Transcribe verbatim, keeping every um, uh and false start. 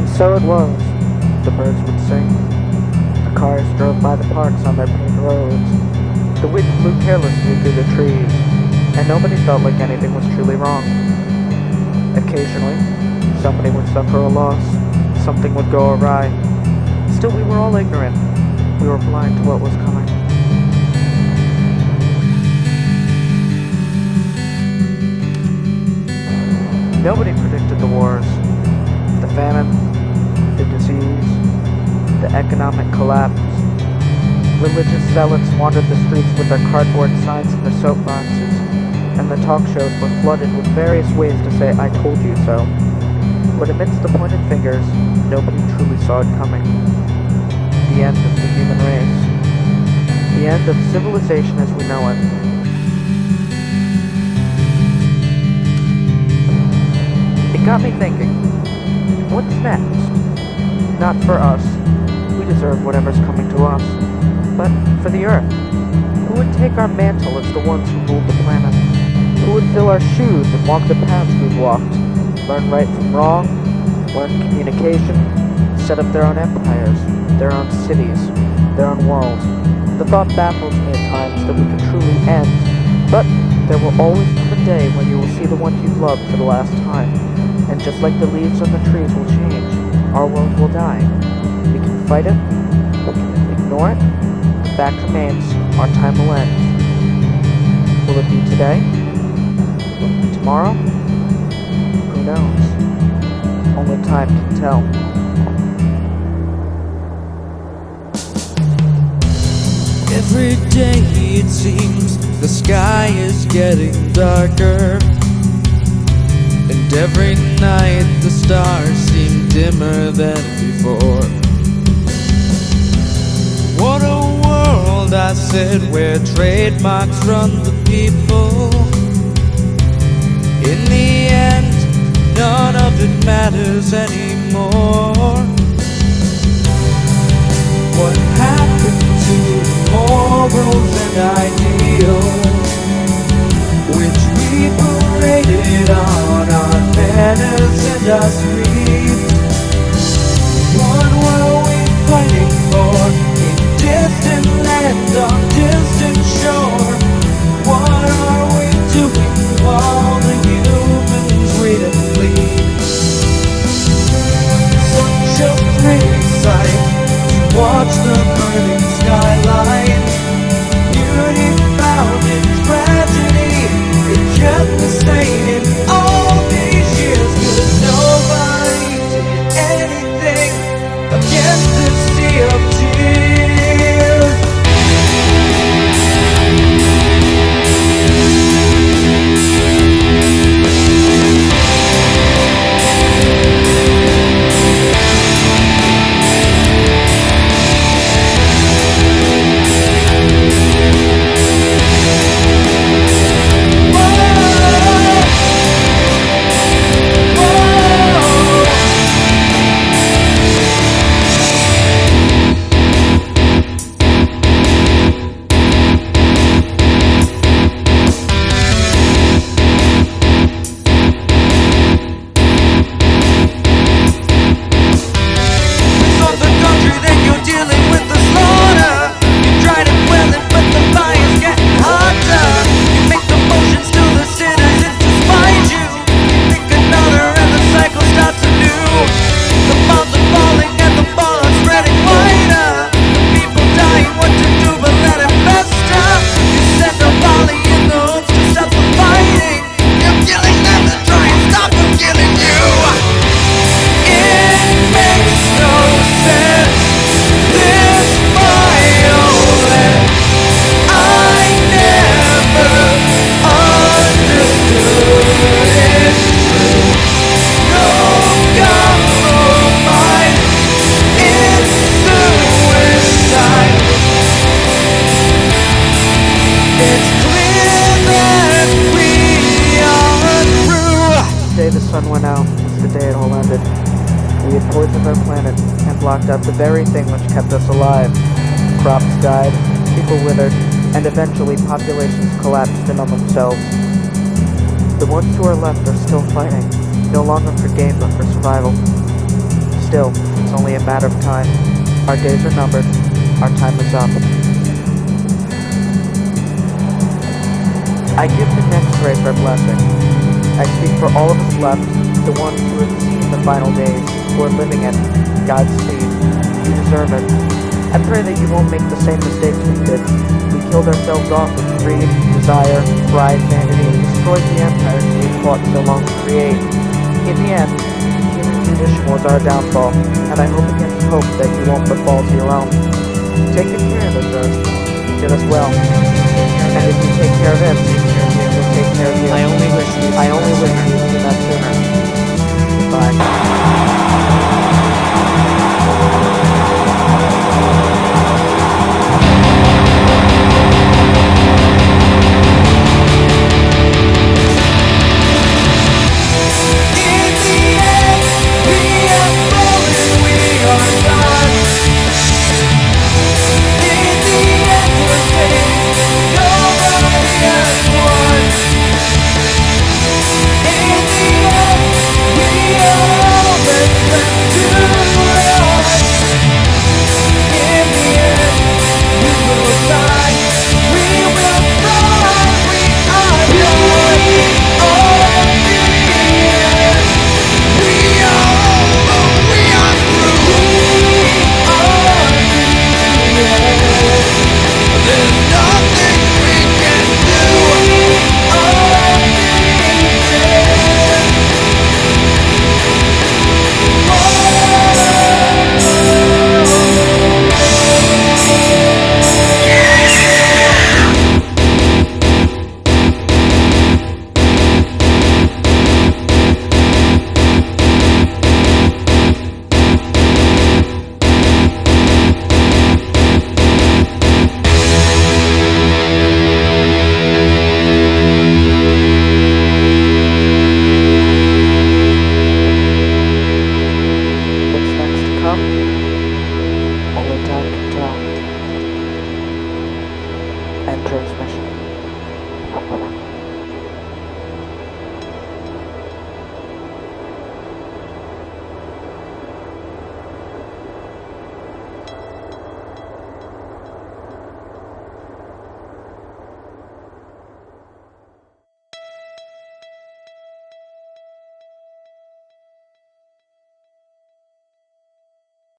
And so it was. The birds would sing. The cars drove by the parks on their paved roads. The wind blew carelessly through the trees, and nobody felt like anything was truly wrong. Occasionally, somebody would suffer a loss. Something would go awry. Still, we were all ignorant. We were blind to what was coming. Nobody predicted the wars, the famine, the disease, the economic collapse. Religious zealots wandered the streets with their cardboard signs and their soapboxes, and the talk shows were flooded with various ways to say, "I told you so." But amidst the pointed fingers, nobody truly saw it coming. The end of the human race. The end of civilization as we know it. It got me thinking, what's next? Not for us. We deserve whatever's coming to us. But for the Earth. Who would take our mantle as the ones who ruled the planet? Who would fill our shoes and walk the paths we've walked? Learn right from wrong? Learn communication? Set up their own empires, their own cities, their own world. The thought baffles me at times that we could truly end. But there will always come a day when you will see the ones you've loved for the last time. And just like the leaves on the trees will change, our world will die. We can fight it, we can ignore it. The fact remains, our time will end. Will it be today? Will it be tomorrow? Who knows? Only time can tell. Every day it seems the sky is getting darker, and every night the stars seem dimmer than before. What a world, I said, where trademarks run the people. In the end, none of it matters anymore. What happened to morals and ideals, which we paraded on our banners and our streets? What were we fighting for in distant land on distant shore? What are we doing while the humans wait and bleed? Such a pretty sight to watch the burning skyline. Beauty found in tragedy, it kept the stain in all these years. Cause nobody did anything against this sea of tears. sun went out was the day it all ended. We had poisoned our planet and blocked out the very thing which kept us alive. Crops died, people withered, and eventually populations collapsed in on themselves. The ones who are left are still fighting, no longer for gain but for survival. Still, it's only a matter of time. Our days are numbered. Our time is up. I give the next grave their blessing. I speak for all of us left, the ones who have seen the final days, who are living it. Godspeed. You deserve it. I pray that you won't make the same mistakes we did. We killed ourselves off with greed, desire, pride, vanity, and destroyed the empires we fought so long to create. In the end, human condition was our downfall, and I hope against hope that you won't befall to your own. Take good care of this earth. You did us well. And if you take care of it, it will take care of you. I only wish you I only wish you to do that sooner.